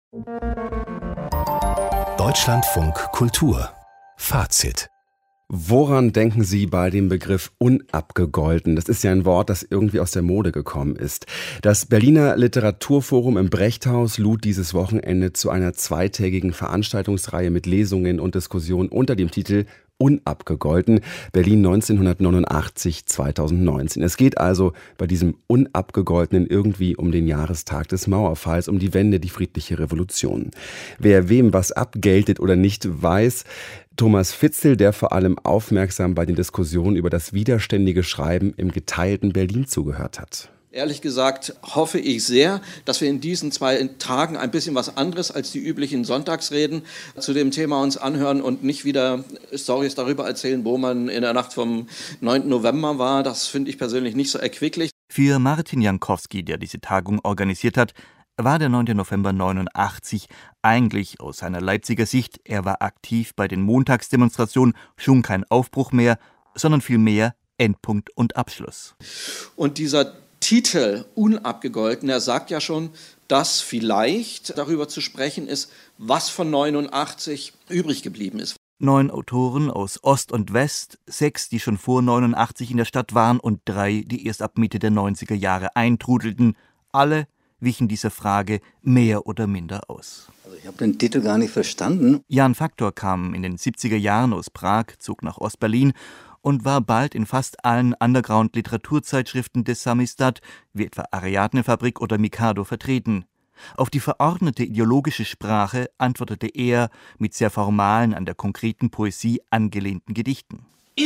Deutschlandfunk Kultur Fazit. Woran denken Sie bei dem Begriff unabgegolten? Das ist ja ein Wort, das irgendwie aus der Mode gekommen ist. Das Berliner Literaturforum im Brechthaus lud dieses Wochenende zu einer zweitägigen Veranstaltungsreihe mit Lesungen und Diskussionen unter dem Titel Unabgegolten, Berlin 1989-2019. Es geht also bei diesem Unabgegoltenen irgendwie um den Jahrestag des Mauerfalls, um die Wende, die friedliche Revolution. Wer wem was abgeltet oder nicht weiß, Thomas Fitzel, der vor allem aufmerksam bei den Diskussionen über das widerständige Schreiben im geteilten Berlin zugehört hat. Ehrlich gesagt hoffe ich sehr, dass wir in diesen 2 Tagen ein bisschen was anderes als die üblichen Sonntagsreden zu dem Thema uns anhören und nicht wieder Storys darüber erzählen, wo man in der Nacht vom 9. November war. Das finde ich persönlich nicht so erquicklich. Für Martin Jankowski, der diese Tagung organisiert hat, war der 9. November 89 eigentlich aus seiner Leipziger Sicht, er war aktiv bei den Montagsdemonstrationen, schon kein Aufbruch mehr, sondern vielmehr Endpunkt und Abschluss. Und dieser Titel Unabgegolten, er sagt ja schon, dass vielleicht darüber zu sprechen ist, was von 89 übrig geblieben ist. 9 Autoren aus Ost und West, 6, die schon vor 89 in der Stadt waren und 3, die erst ab Mitte der 90er Jahre eintrudelten, alle wichen dieser Frage mehr oder minder aus. Also ich habe den Titel gar nicht verstanden. Jan Faktor kam in den 70er Jahren aus Prag, zog nach Ostberlin und war bald in fast allen Underground-Literaturzeitschriften des Samisdat, wie etwa Ariadne-Fabrik oder Mikado, vertreten. Auf die verordnete ideologische Sprache antwortete er mit sehr formalen, an der konkreten Poesie angelehnten Gedichten.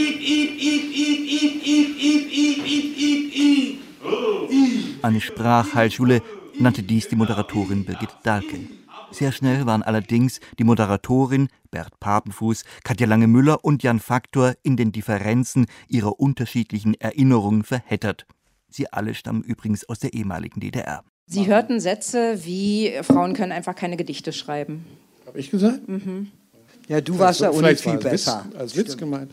Eine Sprachheilschule nannte dies die Moderatorin Birgit Dahlke. Sehr schnell waren allerdings die Moderatorin Bert Papenfuß, Katja Lange-Müller und Jan Faktor in den Differenzen ihrer unterschiedlichen Erinnerungen verheddert. Sie alle stammen übrigens aus der ehemaligen DDR. Sie hörten Sätze wie, Frauen können einfach keine Gedichte schreiben. Habe ich gesagt? Mhm. Ja, du warst ja auch nicht viel besser. Als Witz gemeint.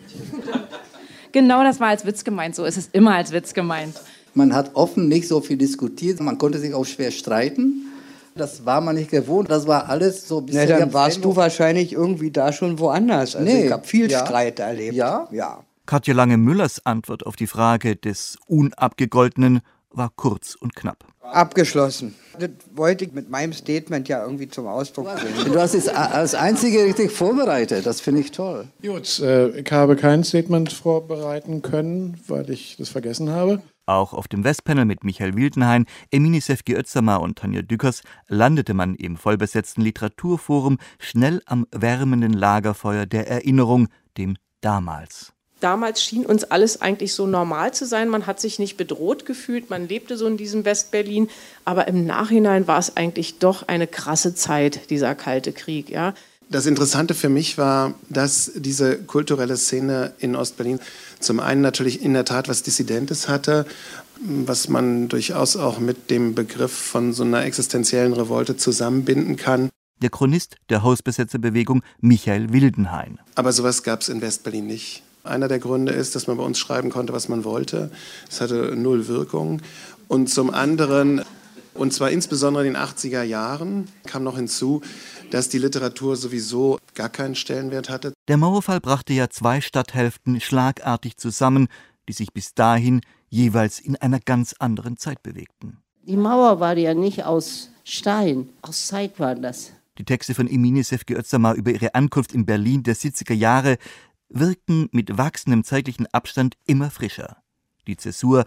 Genau, das war als Witz gemeint. So ist es immer als Witz gemeint. Man hat offen nicht so viel diskutiert, man konnte sich auch schwer streiten. Das war man nicht gewohnt, das war alles so ein bisschen... Na, dann warst du wahrscheinlich irgendwie da schon woanders. Also ich habe viel Streit erlebt. Ja? Ja. Katja Lange-Müllers Antwort auf die Frage des Unabgegoltenen war kurz und knapp. Abgeschlossen. Das wollte ich mit meinem Statement ja irgendwie zum Ausdruck bringen. Du hast es als Einzige richtig vorbereitet, das finde ich toll. Gut, ich habe kein Statement vorbereiten können, weil ich das vergessen habe. Auch auf dem Westpanel mit Michael Wildenhain, Emine Sefki Özdamar und Tanja Dückers landete man im vollbesetzten Literaturforum schnell am wärmenden Lagerfeuer der Erinnerung, dem Damals. Damals schien uns alles eigentlich so normal zu sein. Man hat sich nicht bedroht gefühlt, man lebte so in diesem Westberlin. Aber im Nachhinein war es eigentlich doch eine krasse Zeit, dieser Kalte Krieg. Ja. Das Interessante für mich war, dass diese kulturelle Szene in Ostberlin zum einen natürlich in der Tat was Dissidentes hatte, was man durchaus auch mit dem Begriff von so einer existenziellen Revolte zusammenbinden kann. Der Chronist der Hausbesetzerbewegung Michael Wildenhain. Aber sowas gab es in Westberlin nicht. Einer der Gründe ist, dass man bei uns schreiben konnte, was man wollte. Es hatte null Wirkung. Und zum anderen, und zwar insbesondere in den 80er Jahren, kam noch hinzu, dass die Literatur sowieso gar keinen Stellenwert hatte. Der Mauerfall brachte ja 2 Stadthälften schlagartig zusammen, die sich bis dahin jeweils in einer ganz anderen Zeit bewegten. Die Mauer war ja nicht aus Stein, aus Zeit war das. Die Texte von Emine Sefki Özdamar über ihre Ankunft in Berlin der 70er Jahre wirken mit wachsendem zeitlichen Abstand immer frischer. Die Zäsur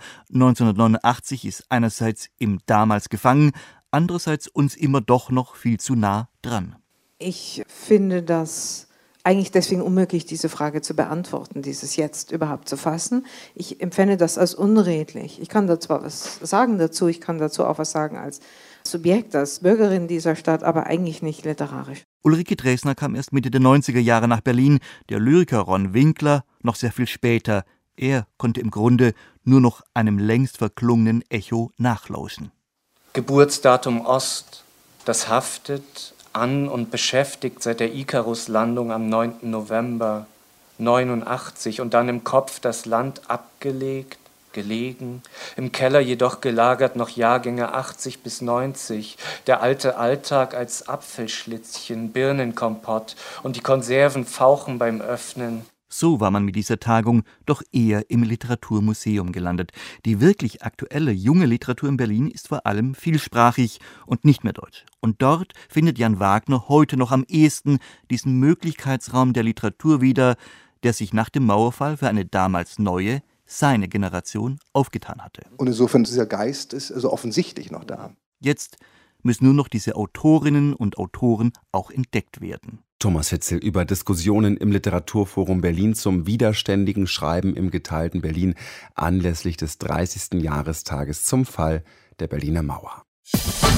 1989 ist einerseits im Damals gefangen, andererseits uns immer doch noch viel zu nah dran. Ich finde das eigentlich deswegen unmöglich, diese Frage zu beantworten, dieses Jetzt überhaupt zu fassen. Ich empfände das als unredlich. Ich kann da zwar was sagen dazu, ich kann dazu auch was sagen als Subjekt, als Bürgerin dieser Stadt, aber eigentlich nicht literarisch. Ulrike Dresner kam erst Mitte der 90er Jahre nach Berlin, der Lyriker Ron Winkler noch sehr viel später. Er konnte im Grunde nur noch einem längst verklungenen Echo nachlauschen. Geburtsdatum Ost, das haftet an und beschäftigt seit der Ikarus-Landung am 9. November 89 und dann im Kopf das Land abgelegt, gelegen, im Keller jedoch gelagert noch Jahrgänge 80 bis 90, der alte Alltag als Apfelschlitzchen, Birnenkompott und die Konserven fauchen beim Öffnen. So war man mit dieser Tagung doch eher im Literaturmuseum gelandet. Die wirklich aktuelle junge Literatur in Berlin ist vor allem vielsprachig und nicht mehr deutsch. Und dort findet Jan Wagner heute noch am ehesten diesen Möglichkeitsraum der Literatur wieder, der sich nach dem Mauerfall für eine damals neue, seine Generation aufgetan hatte. Und insofern dieser Geist ist also offensichtlich noch da. Jetzt müssen nur noch diese Autorinnen und Autoren auch entdeckt werden. Thomas Fitzel über Diskussionen im Literaturforum Berlin zum widerständigen Schreiben im geteilten Berlin anlässlich des 30. Jahrestages zum Fall der Berliner Mauer.